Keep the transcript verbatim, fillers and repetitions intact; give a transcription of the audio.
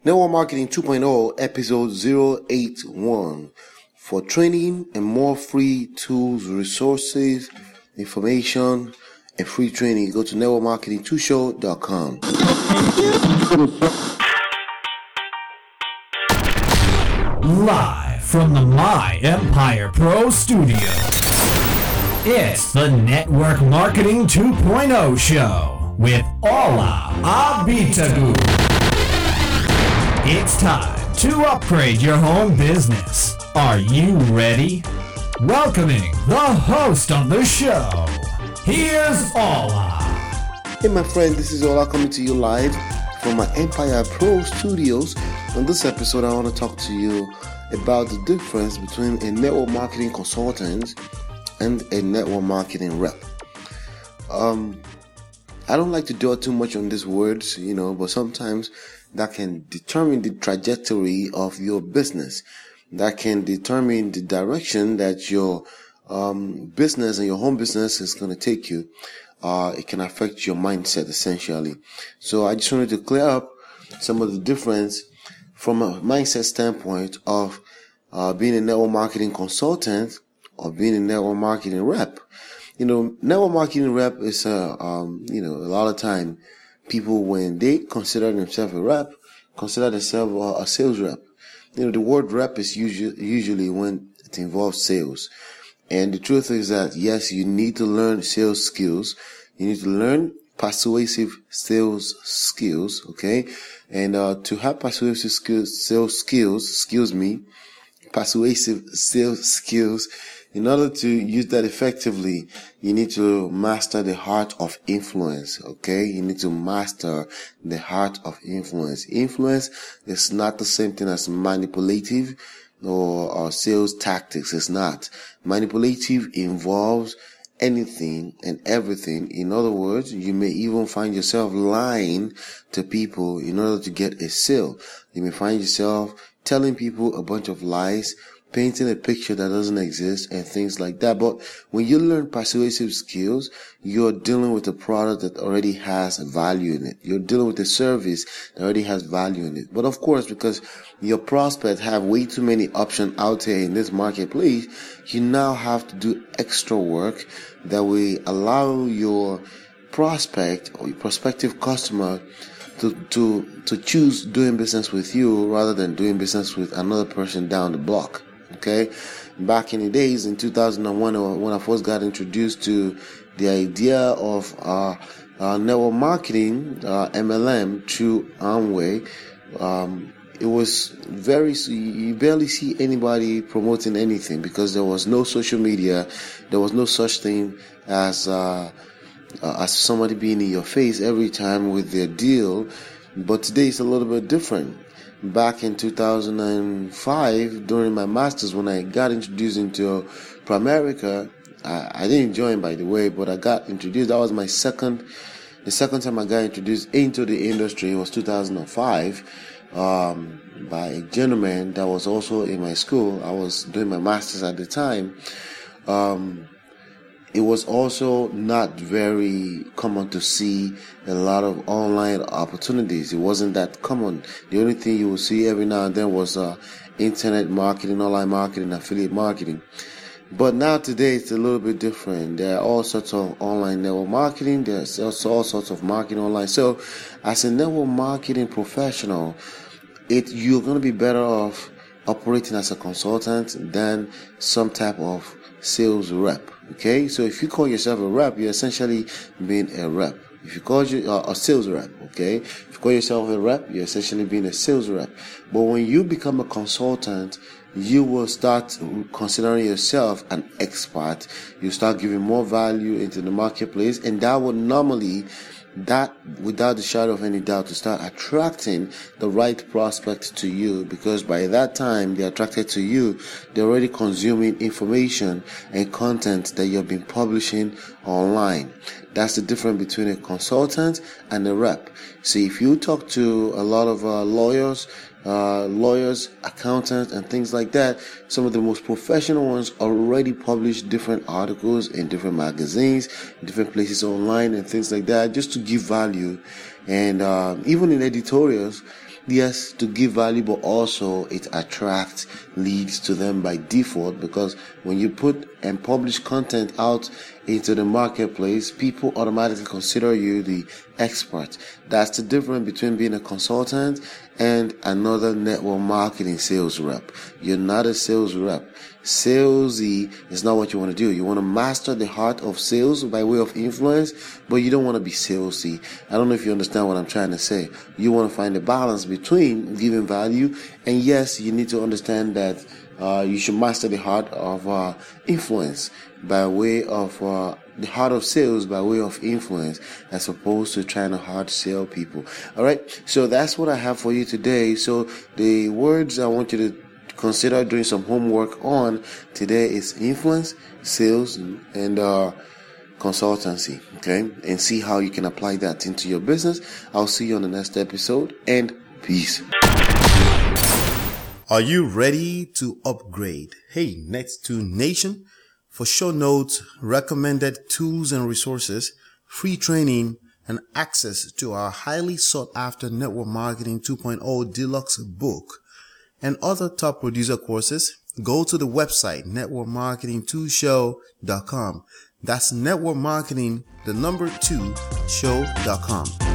Network Marketing two point oh, episode zero eight one. For training and more free tools, resources, information, and free training, go to network marketing two show dot com. Live from the My Empire Pro Studio, it's the Network Marketing two point oh show with Ola Abitagu. It's time to upgrade your home business. Are you ready? Welcoming the host of the show, here's Ola. Hey my friend, this is Ola coming to you live from my Empire Pro Studios. On this episode, I want to talk to you about the difference between a network marketing consultant and a network marketing rep. Um, I don't like to dwell too much on these words, you know, but sometimes that can determine the trajectory of your business. That can determine the direction that your um, business and your home business is going to take you. Uh, it can affect your mindset essentially. So I just wanted to clear up some of the difference from a mindset standpoint of uh, being a network marketing consultant or being a network marketing rep. You know, network marketing rep is a, um, you know, a lot of time people, when they consider themselves a rep, consider themselves a sales rep. You know, the word rep is usually, usually when it involves sales. And the truth is that, yes, you need to learn sales skills. You need to learn persuasive sales skills, okay? And uh, to have persuasive skills, sales skills, excuse me, persuasive sales skills, in order to use that effectively, you need to master the art of influence, okay? You need to master the art of influence. Influence is not the same thing as manipulative or, or sales tactics. It's not. Manipulative involves anything and everything. In other words, you may even find yourself lying to people in order to get a sale. You may find yourself telling people a bunch of lies, painting a picture that doesn't exist and things like that. But when you learn persuasive skills, you're dealing with a product that already has value in it. You're dealing with a service that already has value in it. But of course, because your prospects have way too many options out there in this marketplace, you now have to do extra work that will allow your prospect or your prospective customer to to to choose doing business with you rather than doing business with another person down the block. Okay, back in the days in two thousand one, when I first got introduced to the idea of uh, uh, network marketing, uh, M L M through Amway, um, it was very, you barely see anybody promoting anything because there was no social media. There was no such thing as uh, uh, as somebody being in your face every time with their deal. But today it's a little bit different. Back in two thousand five, during my master's, when I got introduced into Pramerica, I, I didn't join, by the way, but I got introduced. That was my second, the second time I got introduced into the industry. It was two thousand five, um, by a gentleman that was also in my school. I was doing my master's at the time. Um, It was also not very common to see a lot of online opportunities. It wasn't that common. The only thing you would see every now and then was uh, internet marketing, online marketing, affiliate marketing. But now today it's a little bit different. There are all sorts of online network marketing. There's also all sorts of marketing online. So as a network marketing professional, it you're going to be better off operating as a consultant than some type of sales rep. Okay, so if you call yourself a rep, you're essentially being a rep. If you call you uh, a sales rep, okay, if you call yourself a rep, you're essentially being a sales rep. But when you become a consultant, you will start considering yourself an expert. You start giving more value into the marketplace, and that will normally, that without the shadow of any doubt, to start attracting the right prospect to you, because by that time they're attracted to you, they're already consuming information and content that you've been publishing online. That's the difference between a consultant and a rep. See, if you talk to a lot of uh, lawyers, uh, lawyers, accountants, and things like that, some of the most professional ones already publish different articles in different magazines, different places online, and things like that, just to give value. And uh, even in editorials, yes, to give value, but also it attracts leads to them by default, because when you put and publish content out into the marketplace, people automatically consider you the expert. That's the difference between being a consultant and another network marketing sales rep. You're not a sales rep. Salesy is not what you want to do. You want to master the heart of sales by way of influence, but you don't want to be salesy. I don't know if you understand what I'm trying to say. You want to find a balance between giving value, and yes, you need to understand that uh, you should master the heart of uh, influence by way of uh, the heart of sales by way of influence, as opposed to trying to hard sell people. All right, so that's what I have for you today. So the words I want you to consider doing some homework on today is influence, sales, and uh, consultancy. Okay, and see how you can apply that into your business. I'll see you on the next episode, and peace. Are you ready to upgrade? Hey, Net two Nation. For show notes, recommended tools and resources, free training, and access to our highly sought after Network Marketing two point oh Deluxe book and other top producer courses, go to the website network marketing two show dot com. That's network marketing, the number two, show dot com.